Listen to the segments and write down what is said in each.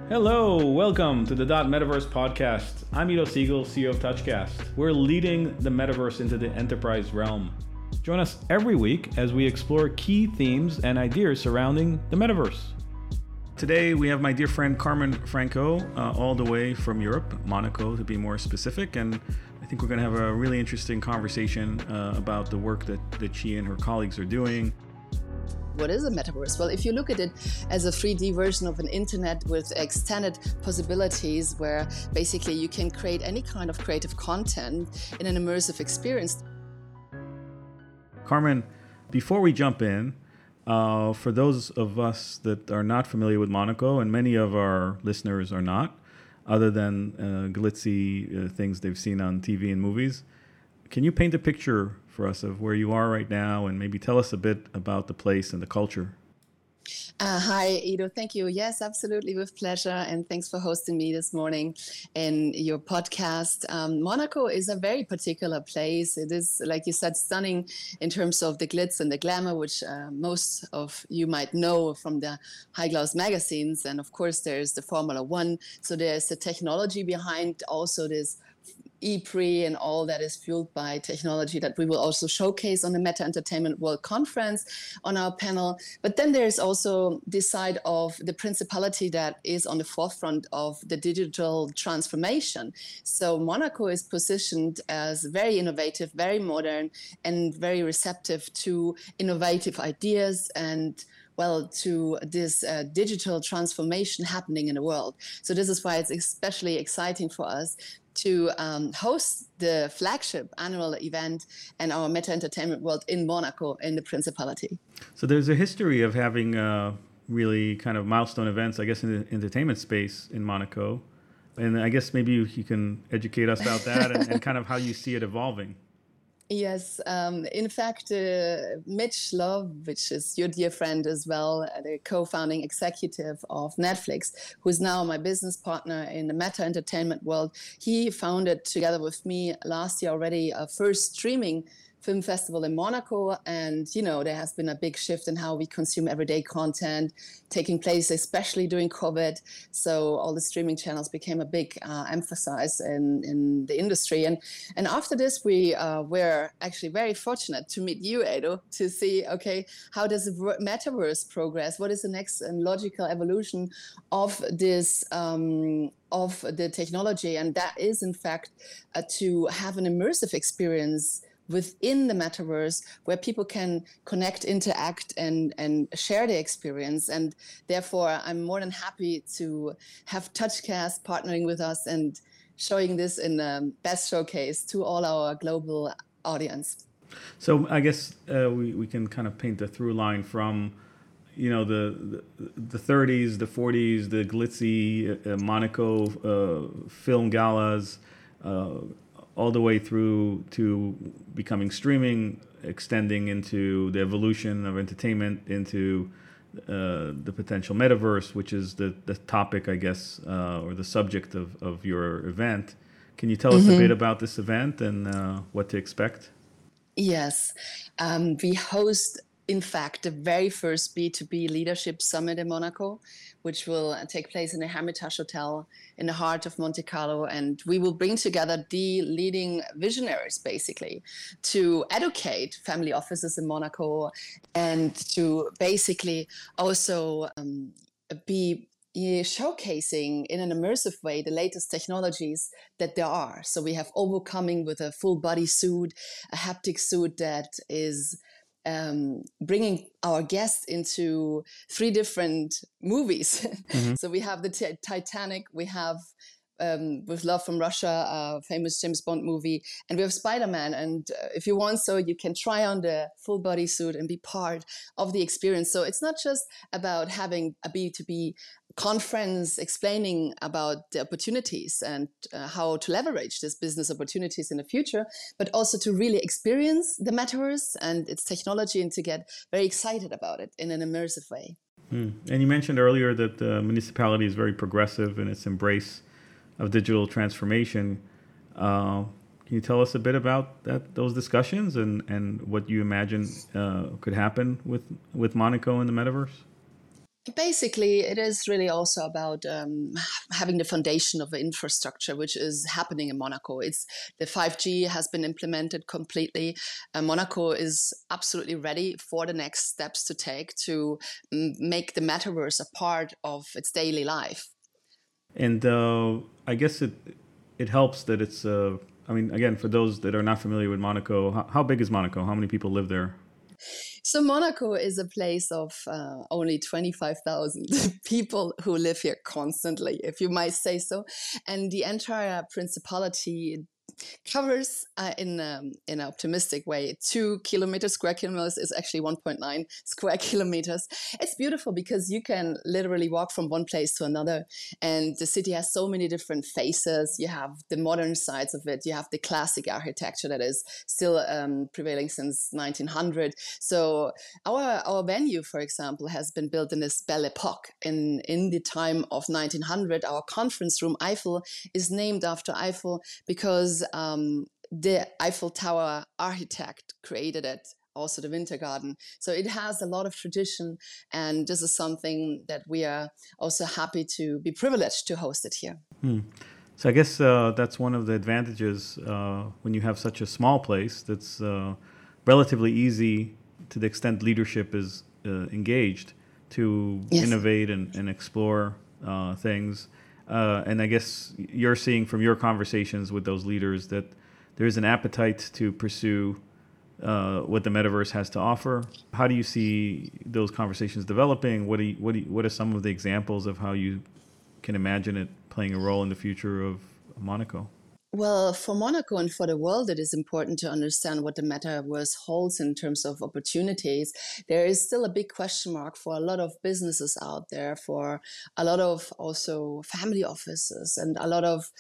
Hello, welcome to the Metaverse podcast. I'm Ido Siegel, CEO of Touchcast. We're leading the metaverse into the enterprise realm. Join us every week as we explore key themes and ideas surrounding the metaverse. Today we have my dear friend Carmen Franco, all the way from Europe, Monaco to be more specific, and I think we're going to have a really interesting conversation about the work that she and her colleagues are doing. What is a metaverse? Well, if you look at it as a 3D version of an internet with extended possibilities where basically you can create any kind of creative content in an immersive experience. Carmen, before we jump in, for those of us that are not familiar with Monaco, and many of our listeners are not, other than glitzy things they've seen on TV and movies, can you paint a picture for us of where you are right now and maybe tell us a bit about the place and the culture? Hi, Ido. Thank you. Yes, absolutely, with pleasure. And thanks for hosting me this morning in your podcast. Monaco is a very particular place. It is, like you said, stunning in terms of the glitz and the glamour, which most of you might know from the high gloss magazines. And of course, there's the Formula One. So there's the technology behind also this EPRI and all that is fueled by technology that we will also showcase on the Meta Entertainment World Conference on our panel. But then there's also this side of the principality that is on the forefront of the digital transformation. So Monaco is positioned as very innovative, very modern, and very receptive to innovative ideas and to this digital transformation happening in the world. So this is why it's especially exciting for us to host the flagship annual event and our Meta Entertainment World in Monaco in the Principality. So there's a history of having really kind of milestone events, I guess, in the entertainment space in Monaco. And I guess maybe you can educate us about that and kind of how you see it evolving. Yes, in fact, Mitch Love, which is your dear friend as well, the co-founding executive of Netflix, who is now my business partner in the Meta Entertainment World, he founded together with me last year already a first streaming film festival in Monaco. And, you know, there has been a big shift in how we consume everyday content taking place, especially during COVID. So all the streaming channels became a big emphasis in the industry. And after this, we were actually very fortunate to meet you, Edo, to see, okay, how does the metaverse progress? What is the next and logical evolution of this of the technology? And that is, in fact, to have an immersive experience within the metaverse where people can connect, interact, and share their experience. And therefore, I'm more than happy to have Touchcast partnering with us and showing this in the best showcase to all our global audience. So I guess we can kind of paint a through line from, you know, the 30s, the 40s, the glitzy Monaco film galas, all the way through to becoming streaming, extending into the evolution of entertainment, into the potential metaverse, which is the topic, I guess, or the subject of your event. Can you tell us a bit about this event and what to expect? Yes, we host, in fact, the very first B2B Leadership Summit in Monaco, which will take place in the Hermitage Hotel in the heart of Monte Carlo. And we will bring together the leading visionaries, basically, to educate family offices in Monaco and to basically also be showcasing in an immersive way the latest technologies that there are. So we have Overcoming with a full body suit, a haptic suit that is bringing our guests into 3 different movies. Mm-hmm. So we have the Titanic, we have With Love from Russia, a famous James Bond movie, and we have Spider-Man. And if you want, so you can try on the full body suit and be part of the experience. So it's not just about having a B2B conference explaining about the opportunities and how to leverage these business opportunities in the future, but also to really experience the metaverse and its technology and to get very excited about it in an immersive way. And you mentioned earlier that the municipality is very progressive in its embrace of digital transformation. Can you tell us a bit about those discussions and what you imagine could happen with Monaco in the metaverse? Basically, it is really also about having the foundation of the infrastructure, which is happening in Monaco. It's the 5G has been implemented completely. Monaco is absolutely ready for the next steps to take to make the metaverse a part of its daily life. And I guess it helps that it's. I mean, again, for those that are not familiar with Monaco, how big is Monaco? How many people live there? So Monaco is a place of only 25,000 people who live here constantly, if you might say so. And the entire principality covers in an optimistic way 2 kilometers. Square kilometers is actually 1.9 square kilometers. It's beautiful because you can literally walk from one place to another, and the city has so many different faces. You have the modern sides of it, you have the classic architecture that is still prevailing since 1900. So our venue, for example, has been built in this Belle Epoque in the time of 1900. Our conference room Eiffel is named after Eiffel because the Eiffel Tower architect created it, also the Winter Garden. So it has a lot of tradition, and this is something that we are also happy to be privileged to host it here. So I guess that's one of the advantages when you have such a small place that's relatively easy to the extent leadership is engaged to Yes. innovate and explore things. And I guess you're seeing from your conversations with those leaders that there's an appetite to pursue what the metaverse has to offer. How do you see those conversations developing? What are some of the examples of how you can imagine it playing a role in the future of Monaco? Well, for Monaco and for the world, it is important to understand what the metaverse holds in terms of opportunities. There is still a big question mark for a lot of businesses out there, for a lot of also family offices, and a lot of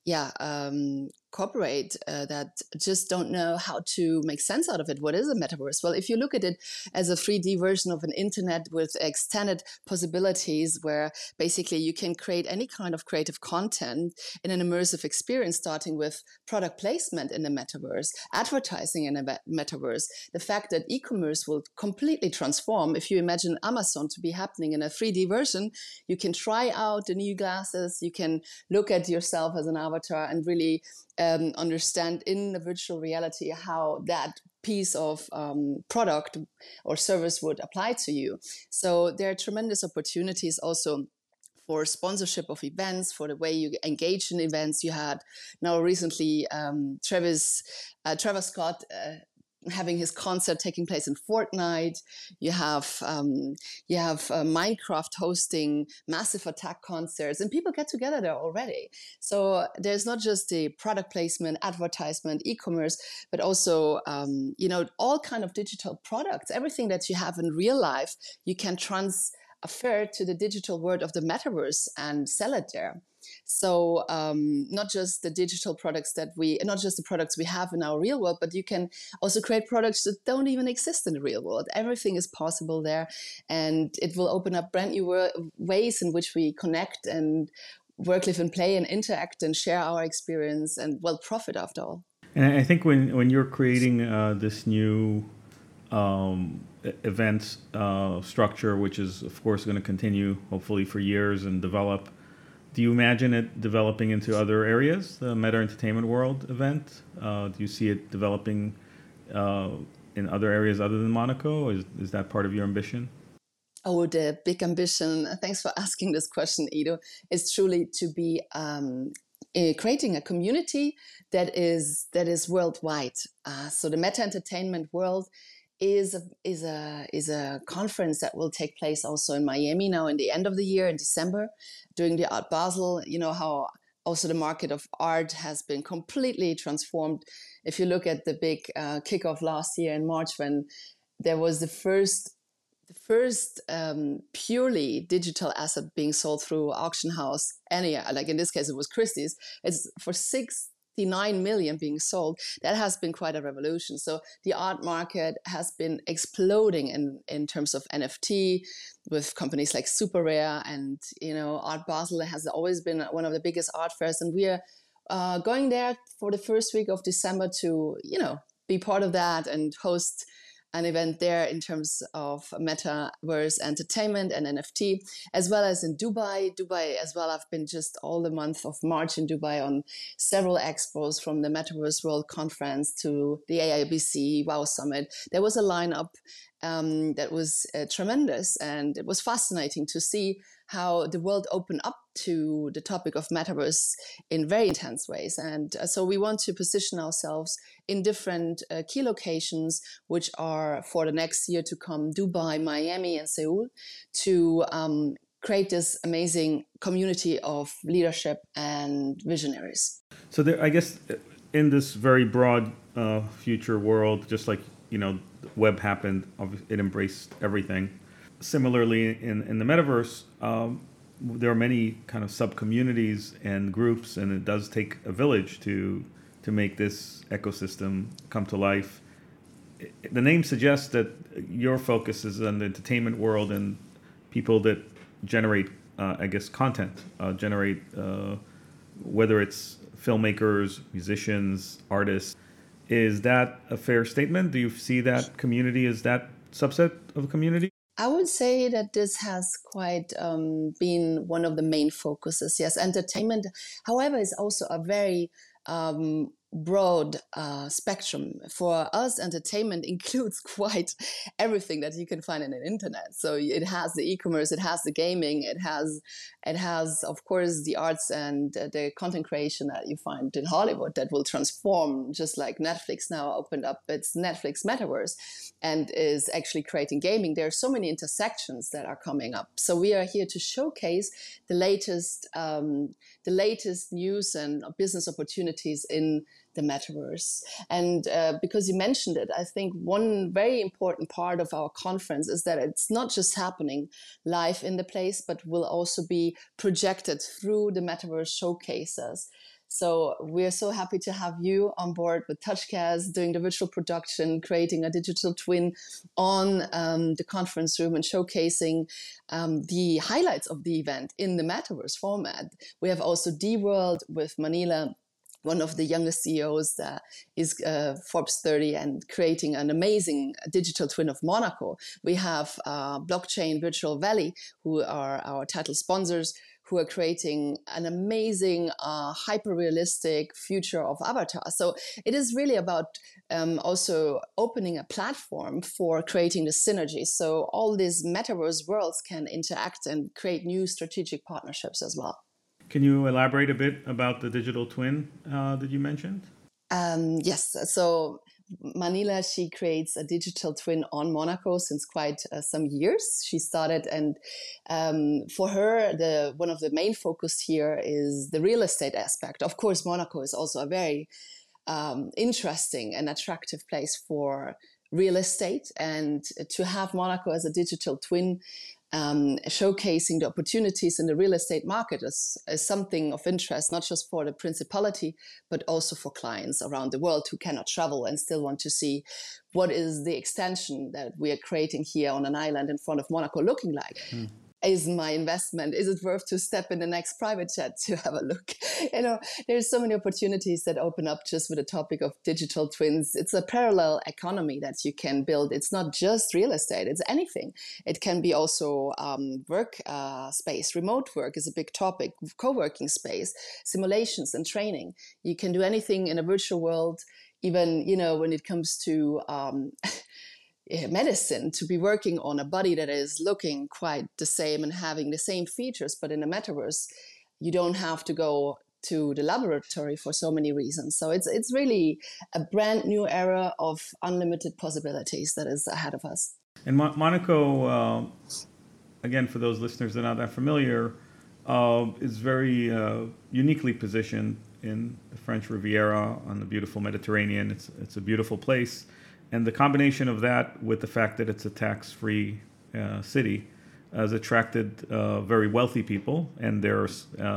corporate that just don't know how to make sense out of it. What is a metaverse? Well, if you look at it as a 3D version of an internet with extended possibilities, where basically you can create any kind of creative content in an immersive experience, starting with product placement in the metaverse, advertising in a metaverse, the fact that e-commerce will completely transform. If you imagine Amazon to be happening in a 3D version, you can try out the new glasses, you can look at yourself as an avatar and really understand in the virtual reality how that piece of product or service would apply to you. So there are tremendous opportunities also for sponsorship of events, for the way you engage in events. You had now recently Travis Scott having his concert taking place in Fortnite. You have Minecraft hosting massive attack concerts, and people get together there already. So there's not just the product placement, advertisement, e-commerce, but also all kind of digital products. Everything that you have in real life, you can transfer to the digital world of the metaverse and sell it there. So not just the digital products not just the products we have in our real world, but you can also create products that don't even exist in the real world. Everything is possible there, and it will open up brand new ways in which we connect and work, live, and play, and interact and share our experience and profit after all. And I think when you're creating this new event structure, which is of course going to continue hopefully for years and develop, do you imagine it developing into other areas, the Meta Entertainment World event? Do you see it developing in other areas other than Monaco? Is that part of your ambition? Oh, the big ambition. Thanks for asking this question, Ido. Is truly to be creating a community that is worldwide. So the Meta Entertainment World is a conference that will take place also in Miami now in the end of the year in December, during the Art Basel. You know how also the market of art has been completely transformed. If you look at the big kickoff last year in March, when there was the first purely digital asset being sold through auction house, like in this case it was Christie's, it's for 69 million being sold. That has been quite a revolution. So the art market has been exploding in terms of NFT, with companies like Super Rare, and Art Basel has always been one of the biggest art fairs, and we are going there for the first week of December to be part of that and host an event there in terms of metaverse entertainment and NFT, as well as in Dubai. Dubai as well. I've been just all the month of March in Dubai on several expos, from the Metaverse World Conference to the AIBC Wow Summit. There was a lineup that was tremendous, and it was fascinating to see how the world opened up to the topic of metaverse in very intense ways. And so we want to position ourselves in different key locations, which are for the next year to come, Dubai, Miami, and Seoul, to create this amazing community of leadership and visionaries. So there, I guess in this very broad future world, just like, the web happened, it embraced everything. Similarly, in the metaverse, there are many kind of sub-communities and groups, and it does take a village to make this ecosystem come to life. The name suggests that your focus is on the entertainment world and people that generate, content, whether it's filmmakers, musicians, artists. Is that a fair statement? Do you see that community as that subset of a community? I would say that this has quite been one of the main focuses. Yes, entertainment, however, is also a very broad spectrum. For us, entertainment includes quite everything that you can find in the internet. So it has the e-commerce, it has the gaming, it has of course the arts and the content creation that you find in Hollywood that will transform, just like Netflix now opened up its Netflix metaverse and is actually creating gaming. There are so many intersections that are coming up. So we are here to showcase the latest news and business opportunities in the metaverse. And because you mentioned it, I think one very important part of our conference is that it's not just happening live in the place, but will also be projected through the metaverse showcases. So we're so happy to have you on board with TouchCast, doing the virtual production, creating a digital twin on the conference room and showcasing the highlights of the event in the metaverse format. We have also D-World with Manila, one of the youngest CEOs that is Forbes 30 and creating an amazing digital twin of Monaco. We have Blockchain Virtual Valley, who are our title sponsors, who are creating an amazing, hyper-realistic future of Avatar. So it is really about also opening a platform for creating the synergy. So all these metaverse worlds can interact and create new strategic partnerships as well. Can you elaborate a bit about the digital twin that you mentioned? Yes. So Manila, she creates a digital twin on Monaco since quite some years. She started, and for her, one of the main focus here is the real estate aspect. Of course, Monaco is also a very interesting and attractive place for real estate, and to have Monaco as a digital twin showcasing the opportunities in the real estate market is something of interest, not just for the principality, but also for clients around the world who cannot travel and still want to see what is the extension that we are creating here on an island in front of Monaco looking like. Is my investment, is it worth to step in the next private jet to have a look? There's so many opportunities that open up just with the topic of digital twins. It's a parallel economy that you can build. It's not just real estate, it's anything. It can be also work space. Remote work is a big topic, co-working space, simulations and training. You can do anything in a virtual world, even, when it comes to medicine, to be working on a body that is looking quite the same and having the same features, but in a metaverse, you don't have to go to the laboratory for so many reasons. So it's really a brand new era of unlimited possibilities that is ahead of us. And Monaco, again, for those listeners that are not that familiar, is very uniquely positioned in the French Riviera on the beautiful Mediterranean. It's a beautiful place. And the combination of that with the fact that it's a tax-free city has attracted very wealthy people and their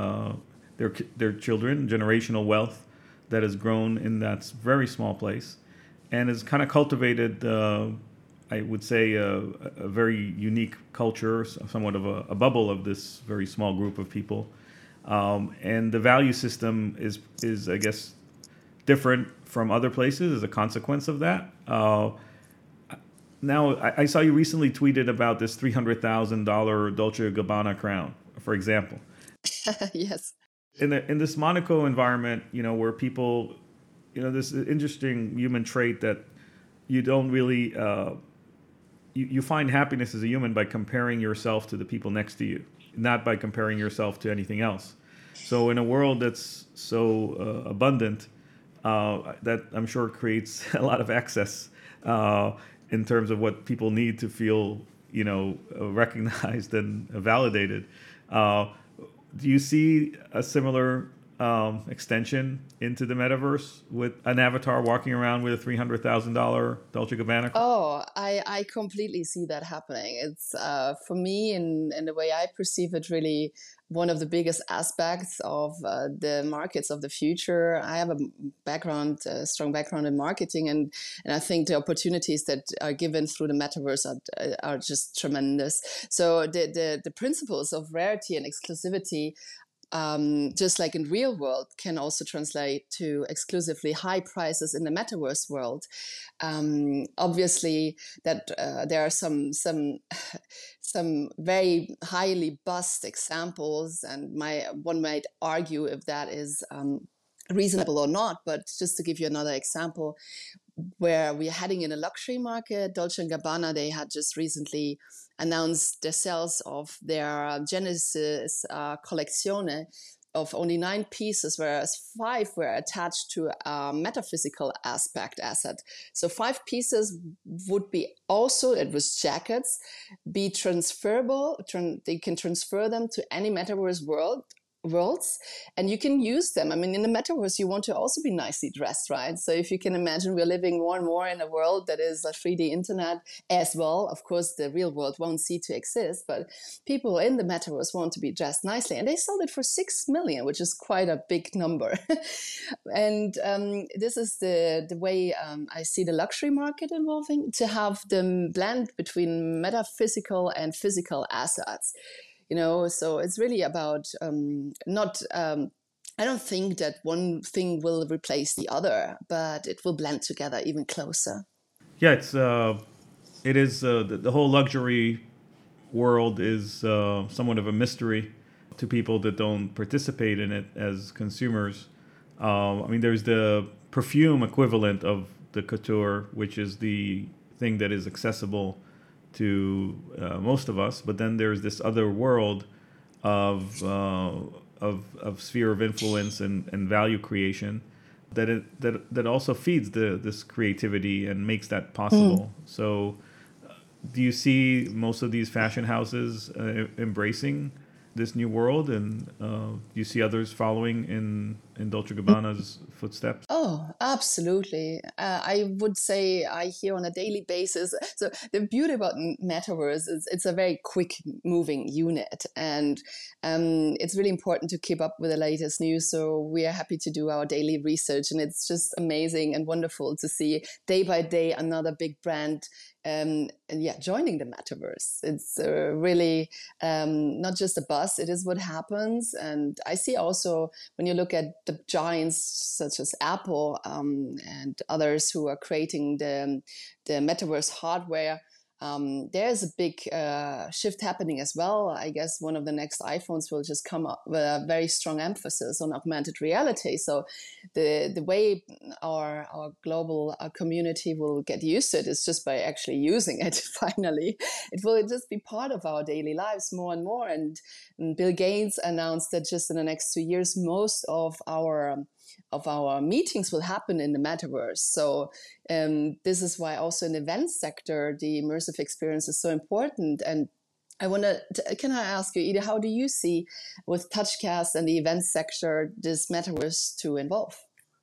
children, generational wealth that has grown in that very small place, and has kind of cultivated, I would say, a very unique culture, somewhat of a bubble of this very small group of people. And the value system is I guess, different from other places as a consequence of that. now I saw you recently tweeted about this $300,000 Dolce & Gabbana crown, for example. Yes. In this Monaco environment, where people, this interesting human trait that you don't really, you find happiness as a human by comparing yourself to the people next to you, not by comparing yourself to anything else. So in a world that's so abundant, that I'm sure creates a lot of excess in terms of what people need to feel, recognized and validated. Do you see a similar extension into the metaverse with an avatar walking around with a $300,000 Dolce & Gabbana? Oh, I completely see that happening. It's for me, in the way I perceive it, really one of the biggest aspects of the markets of the future. I have a strong background in marketing, and I think the opportunities that are given through the metaverse are just tremendous. So the principles of rarity and exclusivity, just like in real world, can also translate to exclusively high prices in the metaverse world. Obviously, that there are some some very highly buzzed examples, and one might argue if that is reasonable or not. But just to give you another example, where we're heading in a luxury market, Dolce & Gabbana, they had just recently announced the sales of their Genesis Collezione of only 9 pieces, whereas 5 were attached to a metaphysical asset. So 5 pieces would be also, it was jackets, be transferable. They can transfer them to any metaverse worlds, and you can use them. I mean, in the metaverse, you want to also be nicely dressed, right? So if you can imagine, we're living more and more in a world that is a 3D internet as well. Of course, the real world won't cease to exist, but people in the metaverse want to be dressed nicely, and they sold it for 6 million, which is quite a big number. And this is the way I see the luxury market evolving, to have the blend between metaphysical and physical assets. So it's really about not. I don't think that one thing will replace the other, but it will blend together even closer. Yeah, it is the whole luxury world is somewhat of a mystery to people that don't participate in it as consumers. I mean, there's the perfume equivalent of the couture, which is the thing that is accessible to most of us, but then there's this other world of sphere of influence and value creation that also feeds this creativity and makes that possible. So, do you see most of these fashion houses embracing this new world, and do you see others following in Dolce & Gabbana's footsteps? Oh, absolutely. I would say I hear on a daily basis. So the beauty about metaverse is it's a very quick moving unit, and it's really important to keep up with the latest news. So we are happy to do our daily research, and it's just amazing and wonderful to see day by day another big brand joining the metaverse. It's really not just a buzz, it is what happens. And I see also, when you look at the giants such as Apple and others who are creating the metaverse hardware, there's a big shift happening as well. I guess one of the next iPhones will just come up with a very strong emphasis on augmented reality. So the way our global community will get used to it is just by actually using it. Finally, it will just be part of our daily lives more and more. And Bill Gates announced that just in the next 2 years, most of our meetings will happen in the metaverse. So this is why also in the events sector, the immersive experience is so important. And can I ask you, Ida, how do you see with TouchCast and the events sector this metaverse to evolve?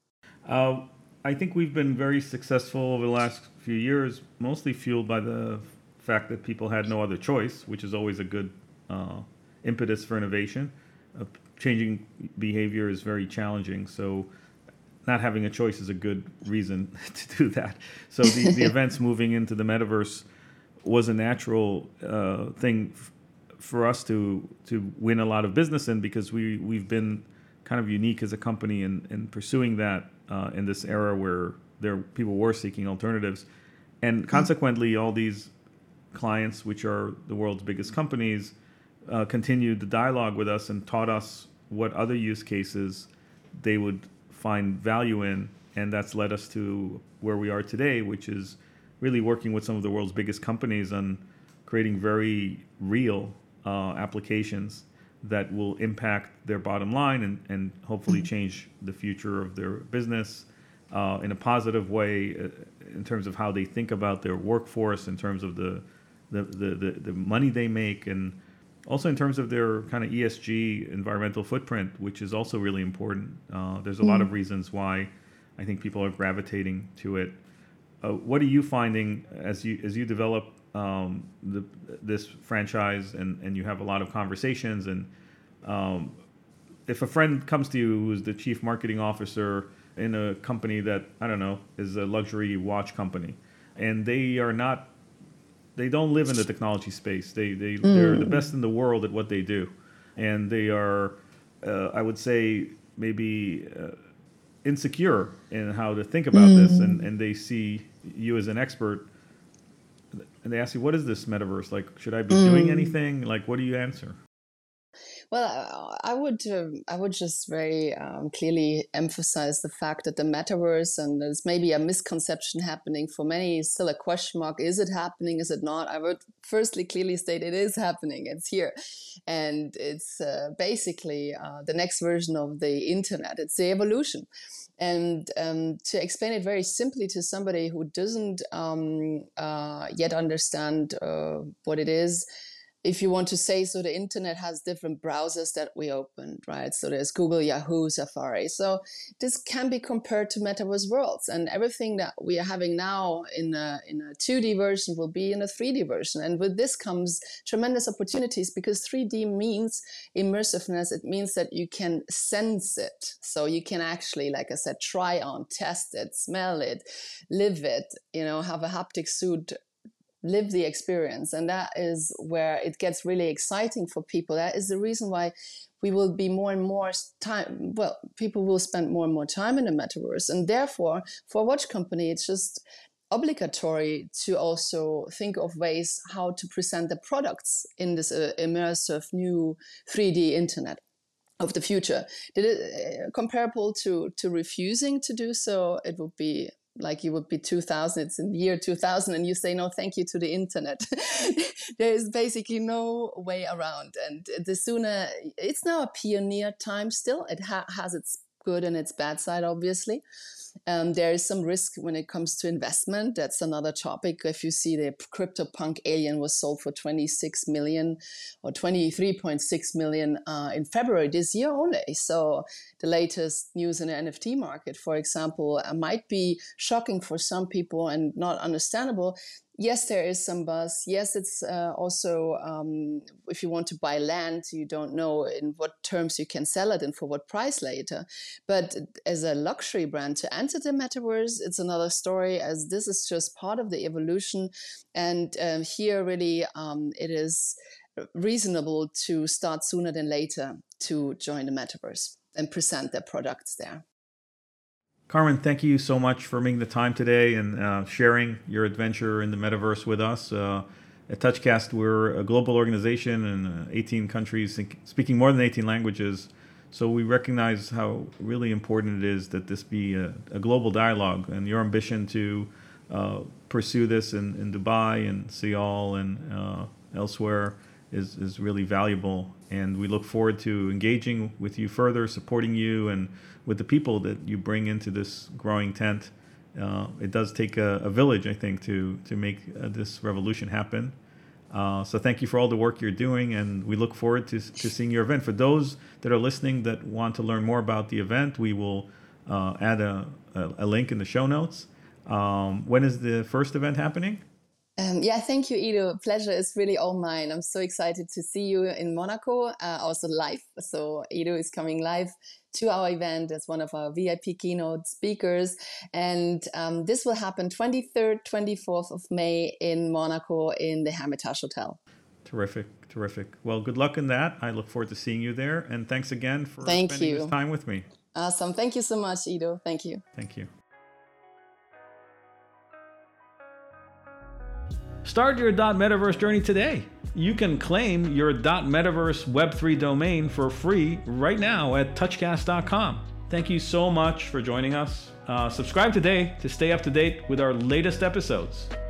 I think we've been very successful over the last few years, mostly fueled by the fact that people had no other choice, which is always a good impetus for innovation. Changing behavior is very challenging, so not having a choice is a good reason to do that. So the events moving into the metaverse was a natural thing for us to win a lot of business in, because we've been kind of unique as a company in pursuing that in this era where people were seeking alternatives. And consequently, all these clients, which are the world's biggest companies, continued the dialogue with us and taught us what other use cases they would find value in. And that's led us to where we are today, which is really working with some of the world's biggest companies on creating very real applications that will impact their bottom line and hopefully change the future of their business in a positive way in terms of how they think about their workforce, in terms of the money they make, and also in terms of their kind of ESG environmental footprint, which is also really important. There's a lot of reasons why I think people are gravitating to it. What are you finding as you develop this franchise and you have a lot of conversations? And if a friend comes to you who's the chief marketing officer in a company that, I don't know, is a luxury watch company, and they don't live in the technology space. They're the best in the world at what they do. And they are, I would say, maybe insecure in how to think about this. And they see you as an expert. And they ask you, what is this metaverse? Like, should I be doing anything? Like, what do you answer? Well, I would just very clearly emphasize the fact that the metaverse, and there's maybe a misconception happening for many, still a question mark. Is it happening? Is it not? I would firstly clearly state it is happening. It's here. And it's basically the next version of the internet. It's the evolution. And to explain it very simply to somebody who doesn't yet understand what it is, if you want to say so, the internet has different browsers that we opened, right? So there's Google, Yahoo, Safari. So this can be compared to metaverse worlds, and everything that we are having now in a 2D version will be in a 3D version. And with this comes tremendous opportunities, because 3D means immersiveness. It means that you can sense it. So you can actually, like I said, try on, test it, smell it, live it, have a haptic suit, live the experience. And that is where it gets really exciting for people. That is the reason why we will be more and more time, people will spend more and more time in the metaverse. And therefore, for a watch company, it's just obligatory to also think of ways how to present the products in this immersive new 3D internet of the future. Did it comparable to refusing to do so? It would be like you would be 2000, it's in the year 2000, and you say no thank you to the internet. There is basically no way around. And the sooner, it's now a pioneer time still. It has its good and its bad side, obviously. There is some risk when it comes to investment. That's another topic. If you see the CryptoPunk Alien was sold for 26 million or 23.6 million in February this year only. So the latest news in the NFT market, for example, might be shocking for some people and not understandable. Yes, there is some buzz. Yes, it's also, if you want to buy land, you don't know in what terms you can sell it and for what price later. But as a luxury brand to enter the metaverse, it's another story, as this is just part of the evolution. And here really it is reasonable to start sooner than later to join the metaverse and present their products there. Carmen, thank you so much for making the time today and sharing your adventure in the metaverse with us. At TouchCast, we're a global organization in 18 countries, speaking more than 18 languages. So we recognize how really important it is that this be a global dialogue, and your ambition to pursue this in Dubai and Seoul and elsewhere is really valuable. And we look forward to engaging with you further, supporting you, and with the people that you bring into this growing tent. It does take a village, I think, to make this revolution happen. So thank you for all the work you're doing, and we look forward to seeing your event. For those that are listening that want to learn more about the event, we will add a link in the show notes. When is the first event happening? Thank you, Ido. Pleasure is really all mine. I'm so excited to see you in Monaco, also live. So Ido is coming live to our event as one of our VIP keynote speakers. And this will happen 23rd, 24th of May in Monaco in the Hermitage Hotel. Terrific. Well, good luck in that. I look forward to seeing you there. And thanks again for spending this time with me. Awesome. Thank you so much, Ido. Thank you. Thank you. Start your .metaverse journey today. You can claim your .metaverse Web3 domain for free right now at touchcast.com. Thank you so much for joining us. Subscribe today to stay up to date with our latest episodes.